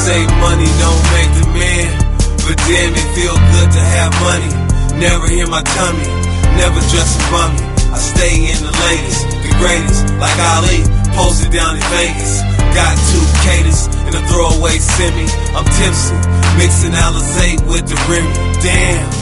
say money don't make the man, but damn it feel good to have money. Never hear my tummy, never dressing bummy. I stay in the latest, the greatest, like Ali, posted down in Vegas. Got 2 caters and a throwaway semi. I'm tipsy, mixing Alizé with the Remy. Damn.